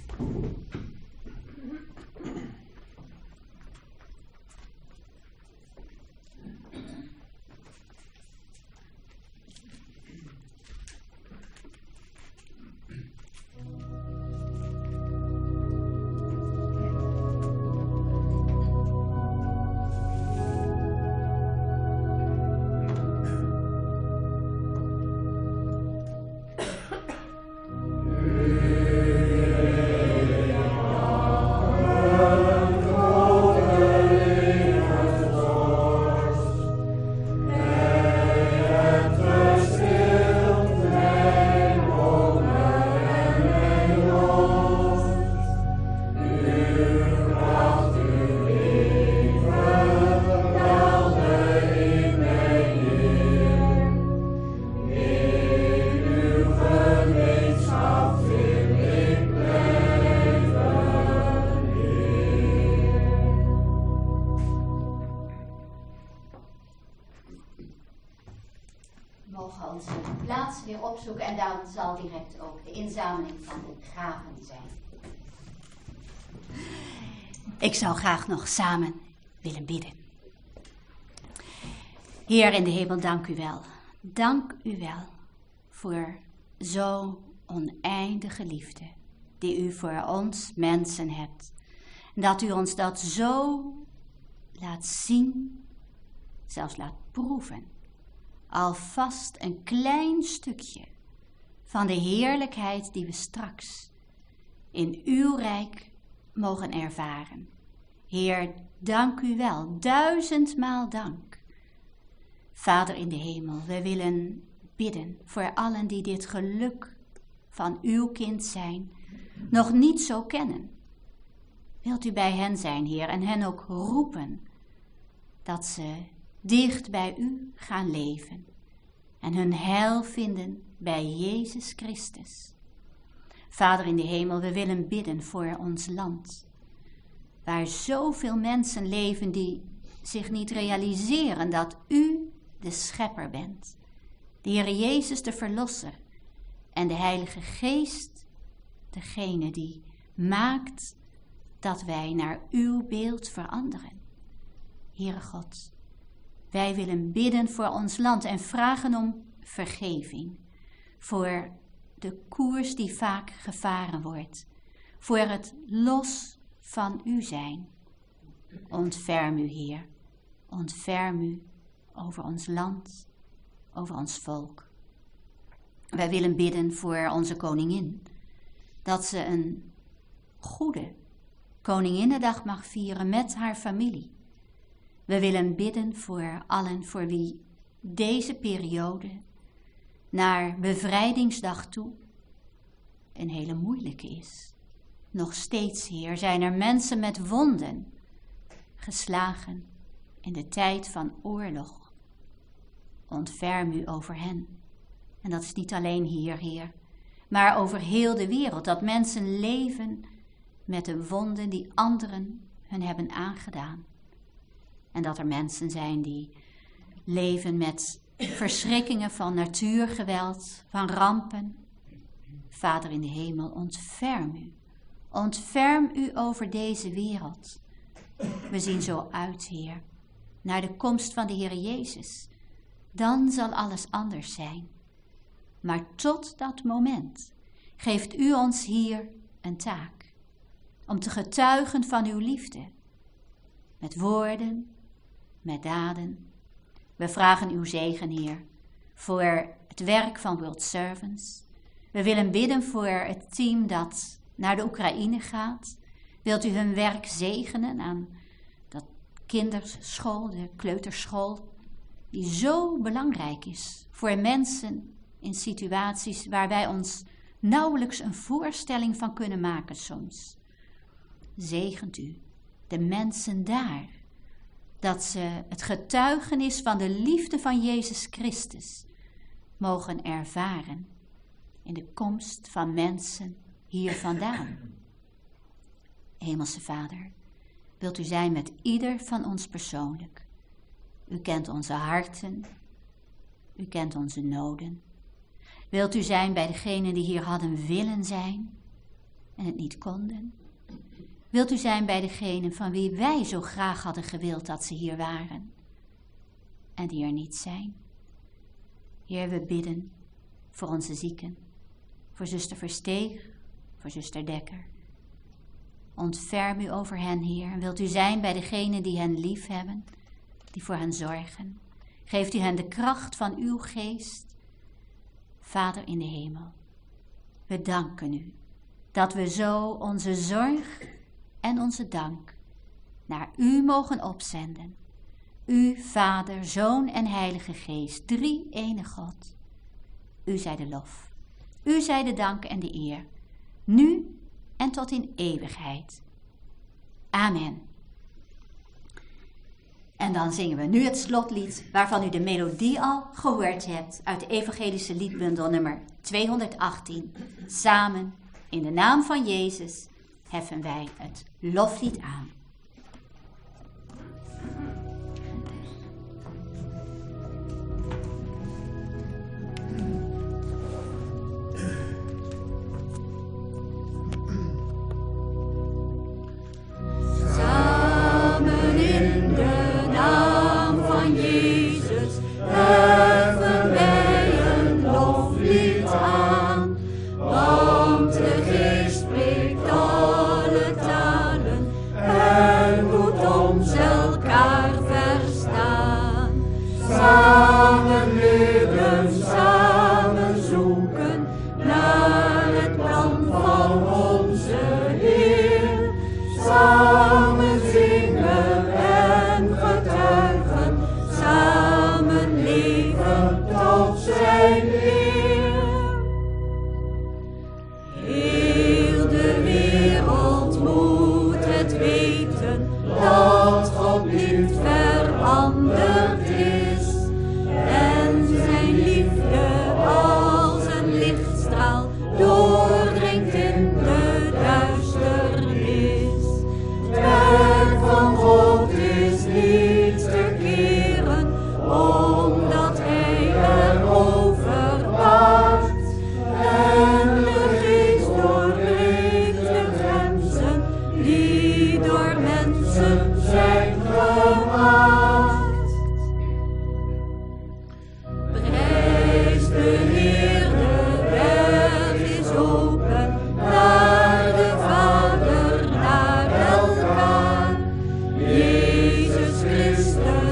Opzoeken en dan zal direct ook de inzameling van de gaven zijn. Ik zou graag nog samen willen bidden. Heer in de hemel, dank u wel. Dank u wel voor zo'n oneindige liefde die u voor ons mensen hebt. En dat u ons dat zo laat zien, zelfs laat proeven. Alvast een klein stukje van de heerlijkheid die we straks in uw rijk mogen ervaren. Heer, dank u wel, 1000-maal dank. Vader in de hemel, we willen bidden voor allen die dit geluk van uw kind zijn, nog niet zo kennen. Wilt u bij hen zijn, Heer, en hen ook roepen dat ze dicht bij u gaan leven en hun heil vinden bij Jezus Christus. Vader in de hemel, we willen bidden voor ons land, waar zoveel mensen leven die zich niet realiseren dat u de schepper bent, de Heer Jezus de verlosser en de Heilige Geest, degene die maakt dat wij naar uw beeld veranderen. Heere God, Wij willen bidden voor ons land en vragen om vergeving. Voor de koers die vaak gevaren wordt. Voor het los van u zijn. Ontferm u, Heer. Ontferm u over ons land, over ons volk. Wij willen bidden voor onze koningin. Dat ze een goede Koninginnedag mag vieren met haar familie. We willen bidden voor allen voor wie deze periode naar bevrijdingsdag toe een hele moeilijke is. Nog steeds, Heer, zijn er mensen met wonden, geslagen in de tijd van oorlog. Ontferm u over hen. En dat is niet alleen hier, Heer, maar over heel de wereld. Dat mensen leven met de wonden die anderen hun hebben aangedaan. En dat er mensen zijn die leven met verschrikkingen van natuurgeweld, van rampen. Vader in de hemel, ontferm u. Ontferm u over deze wereld. We zien zo uit, Heer, naar de komst van de Heer Jezus. Dan zal alles anders zijn. Maar tot dat moment geeft u ons hier een taak. Om te getuigen van uw liefde. Met woorden, met daden. We vragen uw zegen, Heer, voor het werk van World Servants. We willen bidden voor het team dat naar de Oekraïne gaat. Wilt u hun werk zegenen aan dat kinderschool, de kleuterschool, die zo belangrijk is voor mensen in situaties waar wij ons nauwelijks een voorstelling van kunnen maken soms. Zegent u de mensen daar, dat ze het getuigenis van de liefde van Jezus Christus mogen ervaren in de komst van mensen hier vandaan. Hemelse Vader, wilt u zijn met ieder van ons persoonlijk. U kent onze harten, u kent onze noden. Wilt u zijn bij degenen die hier hadden willen zijn en het niet konden? Wilt u zijn bij degenen van wie wij zo graag hadden gewild dat ze hier waren en die er niet zijn? Heer, we bidden voor onze zieken, voor zuster Versteeg, voor zuster Dekker. Ontferm u over hen, Heer, en wilt u zijn bij degenen die hen lief hebben, die voor hen zorgen. Geeft u hen de kracht van uw geest. Vader in de hemel, we danken u dat we zo onze zorg en onze dank naar u mogen opzenden. U, Vader, Zoon en Heilige Geest, drie ene God. U zij de lof, u zij de dank en de eer, nu en tot in eeuwigheid. Amen. En dan zingen we nu het slotlied waarvan u de melodie al gehoord hebt uit de evangelische liedbundel nummer 218. Samen in de naam van Jezus heffen wij het loflied aan. Die door mensen zijn gemaakt.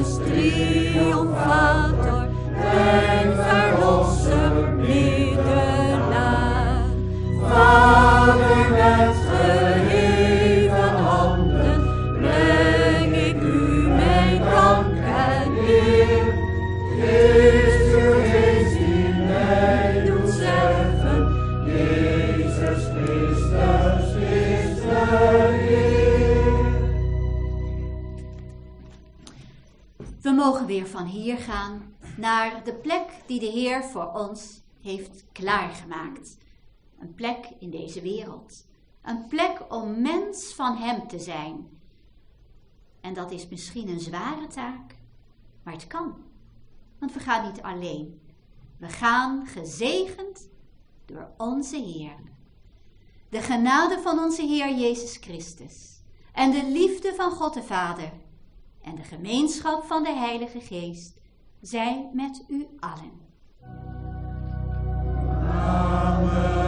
triomfator, mijn verlosser, middelaar. Vader, met geheven handen breng ik u mijn dank en eer. Christus die mij doet zeggen, Jezus Christus is de Heer. We mogen weer van hier gaan naar de plek die de Heer voor ons heeft klaargemaakt. Een plek in deze wereld. Een plek om mens van Hem te zijn. En dat is misschien een zware taak, maar het kan. Want we gaan niet alleen. We gaan gezegend door onze Heer. De genade van onze Heer Jezus Christus en de liefde van God de Vader en de gemeenschap van de Heilige Geest zij met u allen. Amen.